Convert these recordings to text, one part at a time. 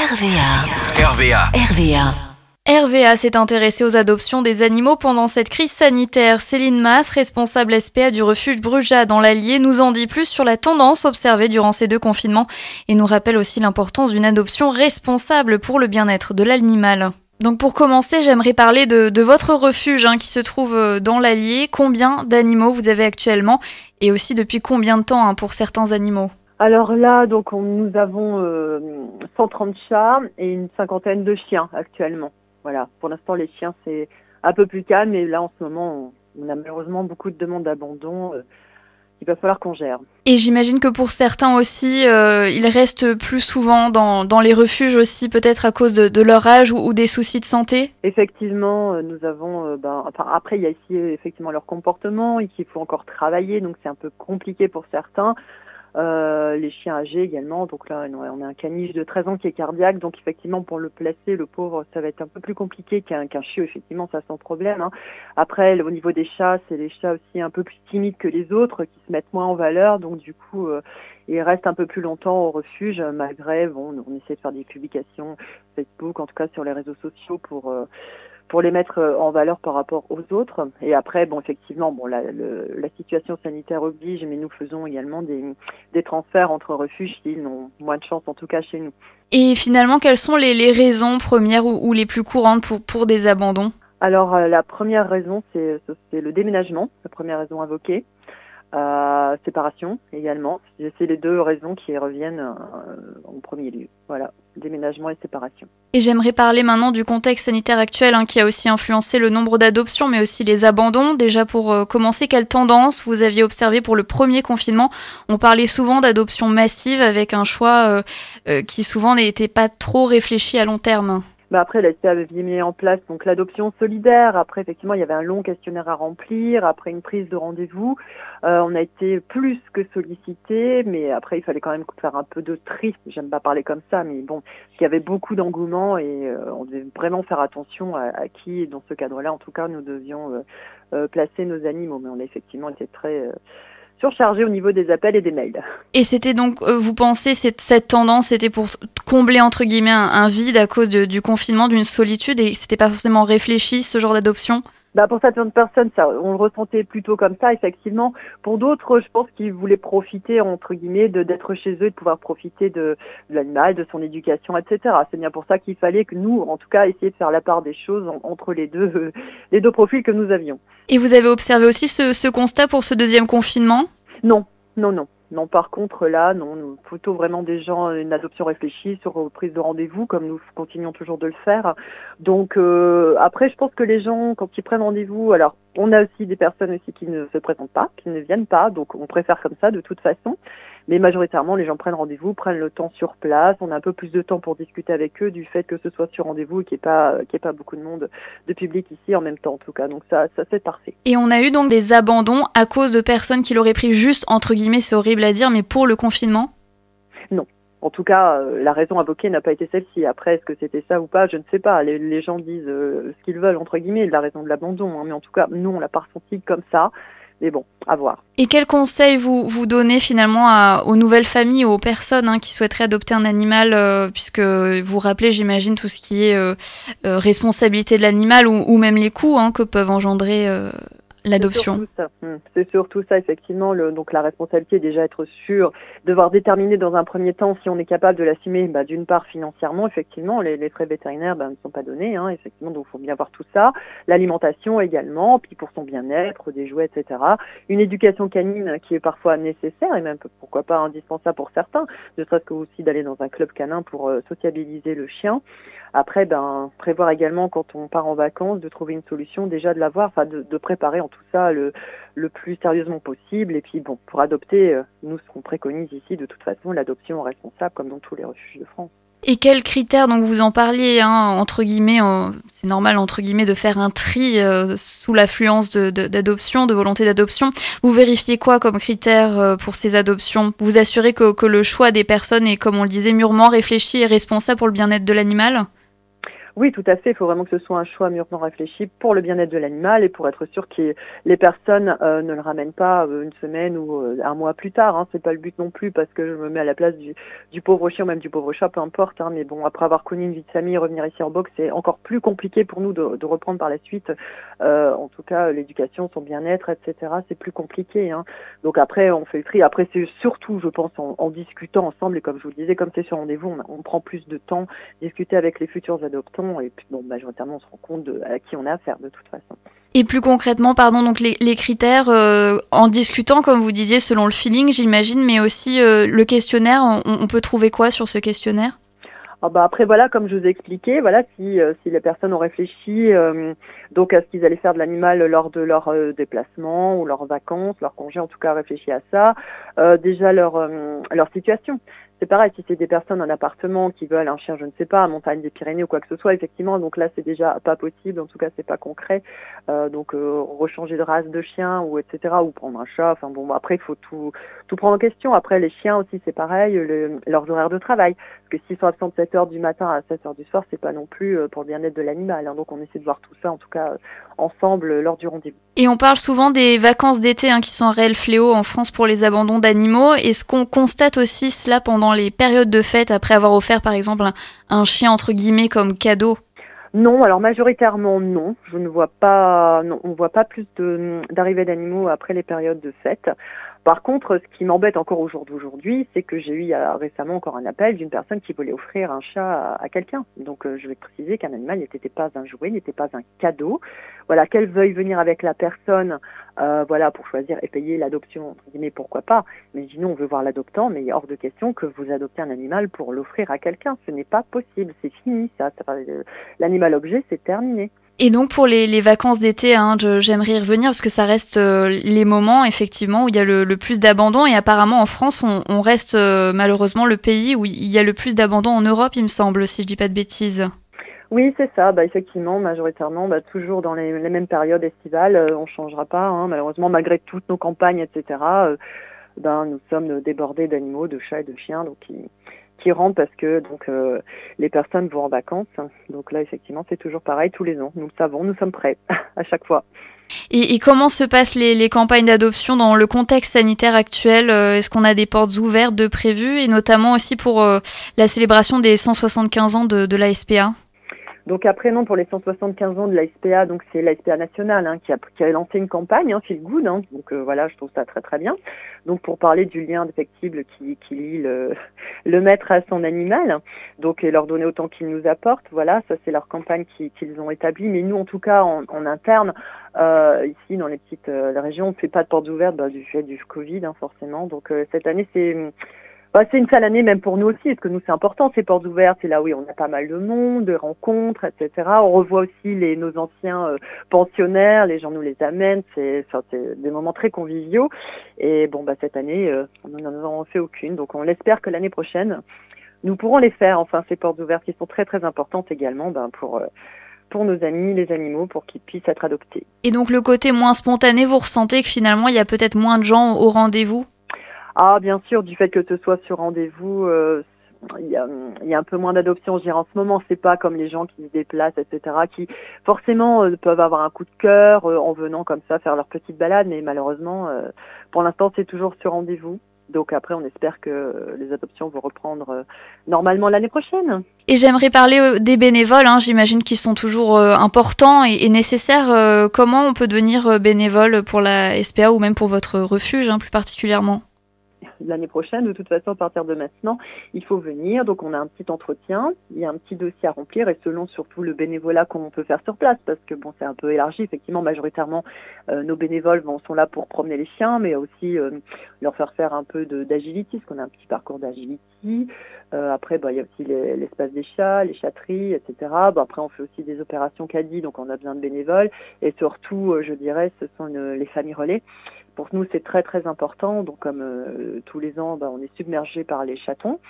RVA s'est intéressé aux adoptions des animaux pendant cette crise sanitaire. Céline Masse, responsable SPA du refuge Bruja dans l'Allier, nous en dit plus sur la tendance observée durant ces 2 confinements et nous rappelle aussi l'importance d'une adoption responsable pour le bien-être de l'animal. Donc pour commencer, j'aimerais parler de votre refuge qui se trouve dans l'Allier. Combien d'animaux vous avez actuellement et aussi depuis combien de temps pour certains animaux ? Alors là, donc nous avons 130 chats et une 50aine de chiens actuellement. Voilà, pour l'instant les chiens c'est un peu plus calme et là en ce moment on a malheureusement beaucoup de demandes d'abandon qu'il va falloir qu'on gère. Et j'imagine que pour certains aussi, ils restent plus souvent dans les refuges aussi, peut-être à cause de leur âge ou des soucis de santé. Effectivement, nous avons, après il y a ici effectivement leur comportement et qu'il faut encore travailler, donc c'est un peu compliqué pour certains. Les chiens âgés également, donc là on a un caniche de 13 ans qui est cardiaque, donc effectivement pour le placer, le pauvre, ça va être un peu plus compliqué qu'un chiot, effectivement ça sans problème. Après au niveau des chats, c'est les chats aussi un peu plus timides que les autres, qui se mettent moins en valeur, donc du coup ils restent un peu plus longtemps au refuge, malgré, on essaie de faire des publications Facebook, en tout cas sur les réseaux sociaux pour les mettre en valeur par rapport aux autres. Et après, effectivement, la situation sanitaire oblige, mais nous faisons également des transferts entre refuges s'ils ont moins de chance, en tout cas chez nous. Et finalement, quelles sont les raisons premières ou les plus courantes pour des abandons ? Alors, la première raison, c'est le déménagement, la première raison invoquée. Séparation également. C'est les 2 raisons qui reviennent en premier lieu. Voilà, déménagement et séparation. Et j'aimerais parler maintenant du contexte sanitaire actuel qui a aussi influencé le nombre d'adoptions, mais aussi les abandons. Déjà pour commencer, quelle tendance vous aviez observé pour le premier confinement ? On parlait souvent d'adoption massive avec un choix qui souvent n'était pas trop réfléchi à long terme. Après, la SPA avait mis en place donc l'adoption solidaire. Après, effectivement, il y avait un long questionnaire à remplir. Après une prise de rendez-vous, on a été plus que sollicité, mais après, il fallait quand même faire un peu de tri. J'aime pas parler comme ça, mais bon, il y avait beaucoup d'engouement et on devait vraiment faire attention à qui, dans ce cadre-là, en tout cas, nous devions placer nos animaux. Mais on a effectivement été très surchargé au niveau des appels et des mails. Et c'était donc, vous pensez, cette tendance, c'était pour combler, entre guillemets, un vide à cause du confinement, d'une solitude, et c'était pas forcément réfléchi, ce genre d'adoption ? Pour certaines personnes, ça, on le ressentait plutôt comme ça, effectivement. Pour d'autres, je pense qu'ils voulaient profiter, entre guillemets, d'être chez eux, de pouvoir profiter de l'animal, de son éducation, etc. C'est bien pour ça qu'il fallait que nous, en tout cas, essayer de faire la part des choses entre les deux profils que nous avions. Et vous avez observé aussi ce constat pour ce 2e confinement ? Non. Non, par contre, là, nous plutôt vraiment des gens, une adoption réfléchie sur prise de rendez-vous, comme nous continuons toujours de le faire. Donc, après, je pense que les gens, quand ils prennent rendez-vous, alors, on a aussi des personnes aussi qui ne se présentent pas, qui ne viennent pas, donc on préfère comme ça de toute façon. Mais majoritairement, les gens prennent rendez-vous, prennent le temps sur place. On a un peu plus de temps pour discuter avec eux du fait que ce soit sur rendez-vous et qu'il n'y ait pas beaucoup de monde de public ici en même temps, en tout cas. Donc ça c'est parfait. Et on a eu donc des abandons à cause de personnes qui l'auraient pris juste, entre guillemets, c'est horrible à dire, mais pour le confinement ? Non. En tout cas, la raison invoquée n'a pas été celle-ci. Après, est-ce que c'était ça ou pas ? Je ne sais pas. Les gens disent ce qu'ils veulent, entre guillemets, de la raison de l'abandon. Mais en tout cas, nous, on l'a pas ressenti comme ça. Mais bon, à voir. Et quels conseils vous donnez finalement aux nouvelles familles, aux personnes qui souhaiteraient adopter un animal, puisque vous rappelez, j'imagine, tout ce qui est responsabilité de l'animal ou même les coûts que peuvent engendrer l'adoption. C'est surtout ça, effectivement. Donc la responsabilité, déjà être sûr, devoir déterminer dans un premier temps si on est capable de l'assumer, d'une part financièrement, effectivement, les frais vétérinaires ne sont pas donnés, effectivement, donc il faut bien voir tout ça. L'alimentation également, puis pour son bien-être, des jouets, etc. Une éducation canine qui est parfois nécessaire et même pourquoi pas indispensable pour certains, ne serait-ce que aussi d'aller dans un club canin pour sociabiliser le chien. Après, prévoir également quand on part en vacances, de trouver une solution, déjà de l'avoir, de préparer en tout ça le plus sérieusement possible. Et puis pour adopter, nous ce qu'on préconise ici, de toute façon, l'adoption responsable comme dans tous les refuges de France. Et quels critères, donc vous en parliez, entre guillemets, c'est normal, entre guillemets, de faire un tri sous l'affluence d'adoption, de volonté d'adoption. Vous vérifiez quoi comme critères pour ces adoptions ? Vous assurez que le choix des personnes est, comme on le disait, mûrement réfléchi et responsable pour le bien-être de l'animal ? Oui, tout à fait. Il faut vraiment que ce soit un choix mûrement réfléchi pour le bien-être de l'animal et pour être sûr que les personnes ne le ramènent pas une semaine ou un mois plus tard. Hein. C'est pas le but non plus parce que je me mets à la place du pauvre chien ou même du pauvre chat, peu importe. Hein. Mais bon, après avoir connu une vie de famille, revenir ici en box, c'est encore plus compliqué pour nous de reprendre par la suite. En tout cas, l'éducation, son bien-être, etc. C'est plus compliqué. Hein. Donc après, on fait le tri. Après, c'est surtout, je pense, en discutant ensemble et comme je vous le disais, comme c'est sur rendez-vous, on prend plus de temps, discuter avec les futurs adoptants. Et puis, bon, majoritairement, on se rend compte à qui on a affaire, de toute façon. Et plus concrètement, pardon, donc les critères, en discutant, comme vous disiez, selon le feeling, j'imagine, mais aussi le questionnaire, on peut trouver quoi sur ce questionnaire ? Ah bah après voilà, comme je vous ai expliqué, voilà, si les personnes ont réfléchi donc à ce qu'ils allaient faire de l'animal lors de leur déplacement ou leurs vacances, leurs congés, en tout cas réfléchi à ça, déjà leur situation. C'est pareil, si c'est des personnes en appartement qui veulent un chien, je ne sais pas, à Montagne des Pyrénées ou quoi que ce soit, effectivement, donc là c'est déjà pas possible, en tout cas c'est pas concret. Donc rechanger de race de chien ou etc. ou prendre un chat. Enfin bon, après il faut tout prendre en question. Après les chiens aussi c'est pareil, leurs horaires de travail. Parce que s'ils sont absents de 7 heures du matin à 7 heures du soir, c'est pas non plus pour le bien-être de l'animal. Hein. Donc on essaie de voir tout ça, en tout cas ensemble lors du rendez-vous. Et on parle souvent des vacances d'été qui sont un réel fléau en France pour les abandons d'animaux. Est-ce qu'on constate aussi cela pendant les périodes de fête, après avoir offert par exemple un chien entre guillemets comme cadeau ? Non, alors majoritairement non. Je ne vois pas, non, on voit pas plus d'arrivées d'animaux après les périodes de fête. Par contre, ce qui m'embête encore au jour d'aujourd'hui, c'est que j'ai eu récemment encore un appel d'une personne qui voulait offrir un chat à quelqu'un. Donc, je vais préciser qu'un animal n'était pas un jouet, n'était pas un cadeau. Voilà, qu'elle veuille venir avec la personne, voilà, pour choisir et payer l'adoption, entre guillemets, pourquoi pas. Mais sinon, on veut voir l'adoptant, mais il est hors de question que vous adoptez un animal pour l'offrir à quelqu'un. Ce n'est pas possible, c'est fini, ça. L'animal objet, c'est terminé. Et donc pour les vacances d'été, j'aimerais y revenir parce que ça reste les moments effectivement où il y a le plus d'abandon et apparemment en France on reste malheureusement le pays où il y a le plus d'abandon en Europe il me semble si je dis pas de bêtises. Oui, c'est ça. Effectivement, majoritairement, toujours dans les mêmes périodes estivales, on changera pas. Hein, malheureusement, malgré toutes nos campagnes, etc. Nous sommes débordés d'animaux, de chats et de chiens, donc qui rentrent parce que les personnes vont en vacances. Donc là, effectivement, c'est toujours pareil tous les ans. Nous le savons, nous sommes prêts à chaque fois. Et comment se passent les campagnes d'adoption dans le contexte sanitaire actuel ? Est-ce qu'on a des portes ouvertes de prévues et notamment aussi pour la célébration des 175 ans de la SPA ? Donc après, non, pour les 175 ans de la SPA, donc c'est la SPA nationale qui a lancé une campagne, Feel Good. Donc voilà, je trouve ça très très bien. Donc pour parler du lien indéfectible qui lie le maître à son animal, donc et leur donner autant qu'il nous apporte. Voilà, ça c'est leur campagne qu'ils ont établie. Mais nous, en tout cas, en interne, ici dans les petites régions, on ne fait pas de portes ouvertes du fait du Covid, forcément. Donc cette année, c'est une sale année même pour nous aussi, parce que nous c'est important ces portes ouvertes, c'est là où on a pas mal de monde, de rencontres, etc. On revoit aussi nos anciens pensionnaires, les gens nous les amènent, c'est des moments très conviviaux. Et cette année, nous n'en avons fait aucune, donc on espère que l'année prochaine, nous pourrons les faire, enfin ces portes ouvertes qui sont très très importantes également pour nos amis, les animaux, pour qu'ils puissent être adoptés. Et donc le côté moins spontané, vous ressentez que finalement il y a peut-être moins de gens au rendez-vous ? Ah, bien sûr, du fait que ce soit sur rendez-vous, il y a un peu moins d'adoption. Je dirais en ce moment, c'est pas comme les gens qui se déplacent, etc., qui forcément peuvent avoir un coup de cœur en venant comme ça faire leur petite balade, mais malheureusement, pour l'instant, c'est toujours sur rendez-vous. Donc après, on espère que les adoptions vont reprendre normalement l'année prochaine. Et j'aimerais parler des bénévoles, j'imagine qu'ils sont toujours importants et nécessaires. Comment on peut devenir bénévole pour la SPA ou même pour votre refuge plus particulièrement ? L'année prochaine, de toute façon, à partir de maintenant, il faut venir. Donc, on a un petit entretien, il y a un petit dossier à remplir et selon surtout le bénévolat qu'on peut faire sur place, parce que c'est un peu élargi. Effectivement, majoritairement, nos bénévoles sont là pour promener les chiens, mais aussi leur faire un peu d'agility, parce qu'on a un petit parcours d'agility. Après, il y a aussi l'espace des chats, les chatteries, etc. Après, on fait aussi des opérations caddie, donc on a besoin de bénévoles. Et surtout, je dirais, ce sont les familles relais. Pour nous, c'est très très important. Donc, comme tous les ans, on est submergé par les chatons.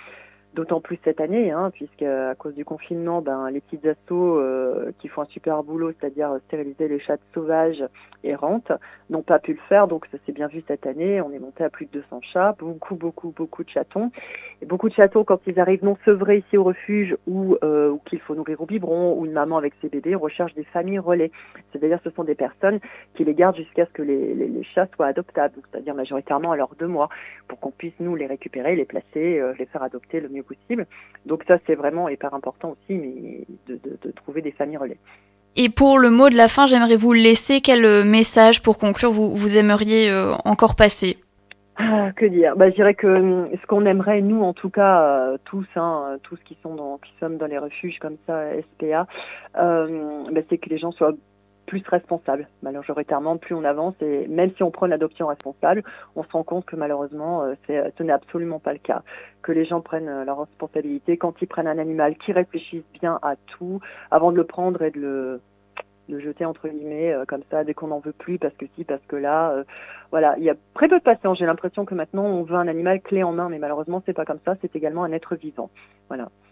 D'autant plus cette année, puisque à cause du confinement, les petites assos qui font un super boulot, c'est-à-dire stériliser les chattes sauvages errantes, n'ont pas pu le faire. Donc ça s'est bien vu cette année. On est monté à plus de 200 chats, beaucoup de chatons. Et beaucoup de chatons, quand ils arrivent non sevrés ici au refuge ou qu'il faut nourrir au biberon ou une maman avec ses bébés, on recherche des familles relais. C'est-à-dire ce sont des personnes qui les gardent jusqu'à ce que les chats soient adoptables, donc, c'est-à-dire majoritairement à leurs 2 mois, pour qu'on puisse nous les récupérer, les placer, les faire adopter le mieux possible. Donc ça, c'est vraiment hyper important aussi, mais de trouver des familles relais. Et pour le mot de la fin, j'aimerais vous laisser quel message pour conclure vous aimeriez encore passer? Que dire? Je dirais que ce qu'on aimerait, nous en tout cas, tous qui sommes dans les refuges comme ça, SPA, c'est que les gens soient plus responsable. Majoritairement, plus on avance, et même si on prend l'adoption responsable, on se rend compte que malheureusement, ce n'est absolument pas le cas. Que les gens prennent leurs responsabilités quand ils prennent un animal, qu'ils réfléchissent bien à tout avant de le prendre et de le jeter entre guillemets comme ça dès qu'on n'en veut plus parce que là, voilà, il y a très peu de patience. J'ai l'impression que maintenant on veut un animal clé en main, mais malheureusement c'est pas comme ça. C'est également un être vivant. Voilà.